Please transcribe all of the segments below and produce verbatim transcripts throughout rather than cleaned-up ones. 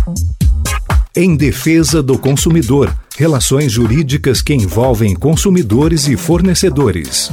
Em defesa do consumidor, relações jurídicas que envolvem consumidores e fornecedores.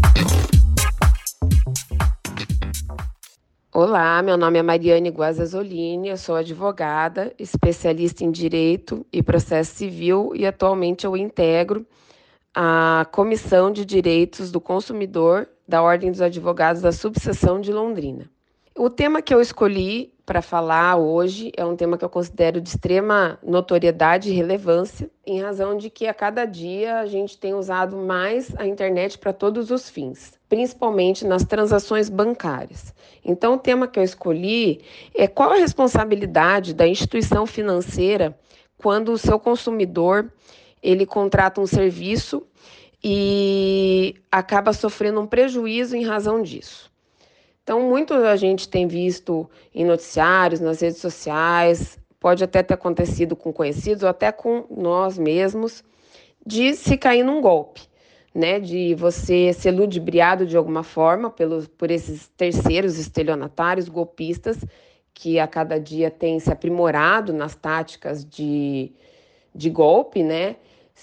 Olá, meu nome é Mariane Guazzazolini, eu sou advogada, especialista em Direito e Processo Civil e atualmente eu integro a Comissão de Direitos do Consumidor da Ordem dos Advogados da Subseção de Londrina. O tema que eu escolhi para falar hoje é um tema que eu considero de extrema notoriedade e relevância, em razão de que a cada dia a gente tem usado mais a internet para todos os fins, principalmente nas transações bancárias. Então, o tema que eu escolhi é qual a responsabilidade da instituição financeira quando o seu consumidor ele contrata um serviço e acaba sofrendo um prejuízo em razão disso. Então, muito a gente tem visto em noticiários, nas redes sociais, pode até ter acontecido com conhecidos ou até com nós mesmos, de se cair num golpe, né? De você ser ludibriado de alguma forma pelos, por esses terceiros estelionatários, golpistas, que a cada dia têm se aprimorado nas táticas de, de golpe, né?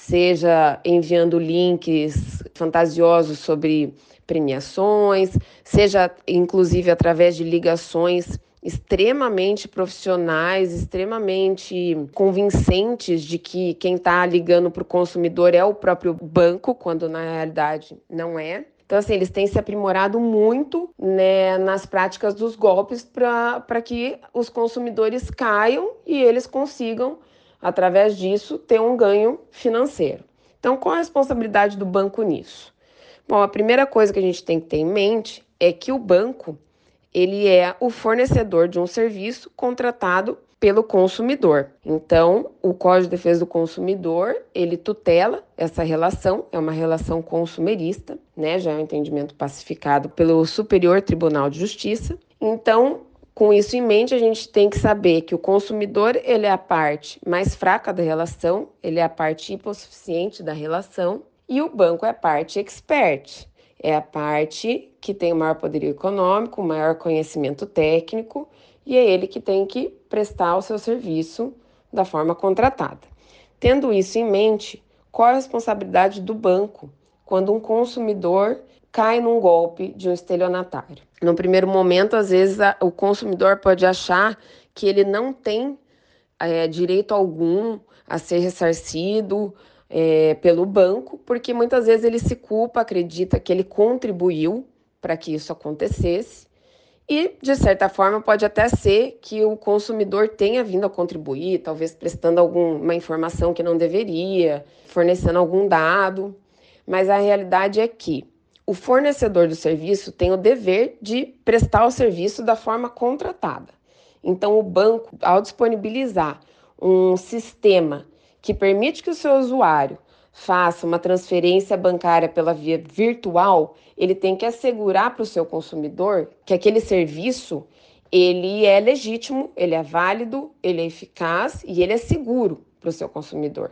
Seja enviando links fantasiosos sobre premiações, seja inclusive através de ligações extremamente profissionais, extremamente convincentes de que quem está ligando para o consumidor é o próprio banco, quando na realidade não é. Então, assim, eles têm se aprimorado muito, né, nas práticas dos golpes para que os consumidores caiam e eles consigam, através disso, ter um ganho financeiro. Então, qual a responsabilidade do banco nisso? Bom, a primeira coisa que a gente tem que ter em mente é que o banco ele é o fornecedor de um serviço contratado pelo consumidor. Então, o Código de Defesa do Consumidor, ele tutela essa relação, é uma relação consumerista, né? Já é um entendimento pacificado pelo Superior Tribunal de Justiça. Então, com isso em mente, a gente tem que saber que o consumidor ele é a parte mais fraca da relação, ele é a parte hipossuficiente da relação, e o banco é a parte expert, é a parte que tem o maior poderio econômico, o maior conhecimento técnico, e é ele que tem que prestar o seu serviço da forma contratada. Tendo isso em mente, qual a responsabilidade do banco quando um consumidor cai num golpe de um estelionatário? No primeiro momento, às vezes, a, o consumidor pode achar que ele não tem é, direito algum a ser ressarcido é, pelo banco, porque muitas vezes ele se culpa, acredita que ele contribuiu para que isso acontecesse, e, de certa forma, pode até ser que o consumidor tenha vindo a contribuir, talvez prestando alguma informação que não deveria, fornecendo algum dado, mas a realidade é que o fornecedor do serviço tem o dever de prestar o serviço da forma contratada. Então, o banco, ao disponibilizar um sistema que permite que o seu usuário faça uma transferência bancária pela via virtual, ele tem que assegurar para o seu consumidor que aquele serviço ele é legítimo, ele é válido, ele é eficaz e ele é seguro para o seu consumidor.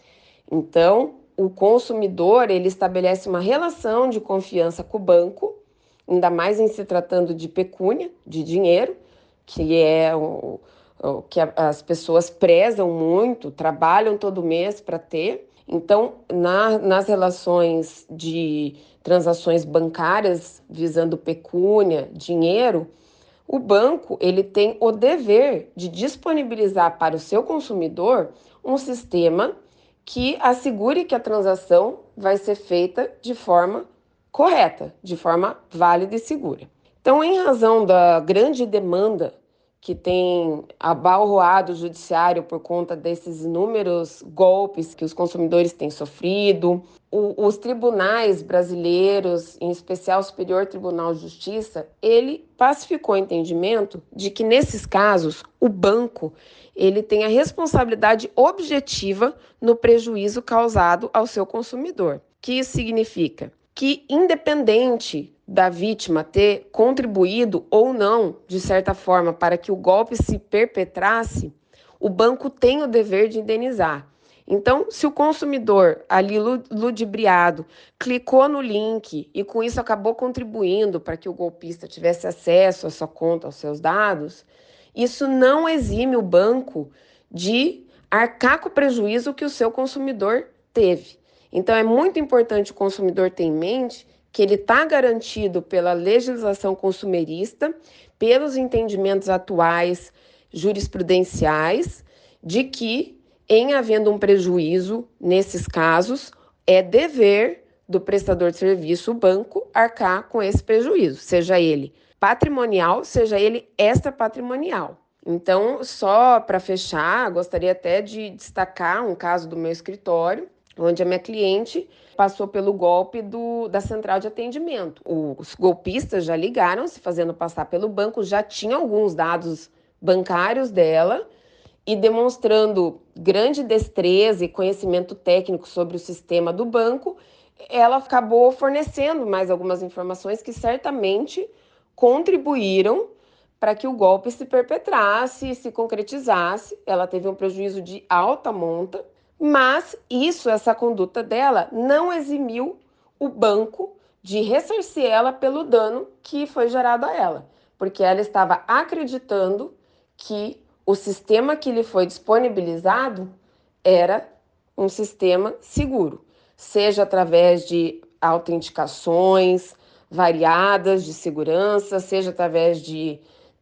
Então, o consumidor ele estabelece uma relação de confiança com o banco, ainda mais em se tratando de pecúnia, de dinheiro, que é o, o que a, as pessoas prezam muito, trabalham todo mês para ter. Então, na, nas relações de transações bancárias visando pecúnia, dinheiro, o banco ele tem o dever de disponibilizar para o seu consumidor um sistema que assegure que a transação vai ser feita de forma correta, de forma válida e segura. Então, em razão da grande demanda que tem abalroado o judiciário por conta desses inúmeros golpes que os consumidores têm sofrido, o, os tribunais brasileiros, em especial o Superior Tribunal de Justiça, ele pacificou o entendimento de que, nesses casos, o banco ele tem a responsabilidade objetiva no prejuízo causado ao seu consumidor. O que isso significa? Que, independente da vítima ter contribuído ou não, de certa forma, para que o golpe se perpetrasse, o banco tem o dever de indenizar. Então, se o consumidor, ali ludibriado, clicou no link e com isso acabou contribuindo para que o golpista tivesse acesso à sua conta, aos seus dados, isso não exime o banco de arcar com o prejuízo que o seu consumidor teve. Então, é muito importante o consumidor ter em mente que ele está garantido pela legislação consumerista, pelos entendimentos atuais jurisprudenciais, de que, em havendo um prejuízo, nesses casos, é dever do prestador de serviço, o banco, arcar com esse prejuízo, seja ele patrimonial, seja ele extrapatrimonial. Então, só para fechar, gostaria até de destacar um caso do meu escritório, onde a minha cliente passou pelo golpe do, da central de atendimento. Os golpistas já ligaram, se fazendo passar pelo banco, já tinham alguns dados bancários dela e demonstrando grande destreza e conhecimento técnico sobre o sistema do banco, ela acabou fornecendo mais algumas informações que certamente contribuíram para que o golpe se perpetrasse e se concretizasse. Ela teve um prejuízo de alta monta, mas isso, essa conduta dela, não eximiu o banco de ressarcir ela pelo dano que foi gerado a ela, porque ela estava acreditando que o sistema que lhe foi disponibilizado era um sistema seguro, seja através de autenticações variadas de segurança, seja através de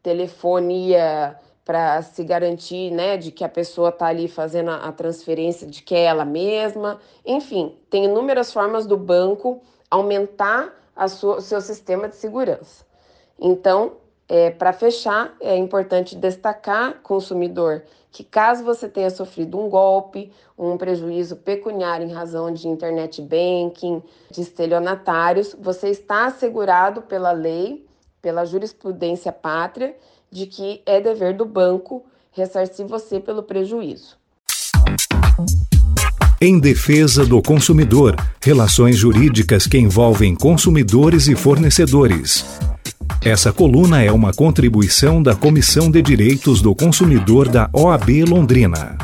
telefonia para se garantir, né, de que a pessoa está ali fazendo a transferência de que é ela mesma. Enfim, tem inúmeras formas do banco aumentar a sua, o seu sistema de segurança. Então, é, para fechar, é importante destacar, consumidor, que caso você tenha sofrido um golpe, um prejuízo pecuniário em razão de internet banking, de estelionatários, você está assegurado pela lei, pela jurisprudência pátria, de que é dever do banco ressarcir você pelo prejuízo. Em defesa do consumidor, relações jurídicas que envolvem consumidores e fornecedores. Essa coluna é uma contribuição da Comissão de Direitos do Consumidor da O A B Londrina.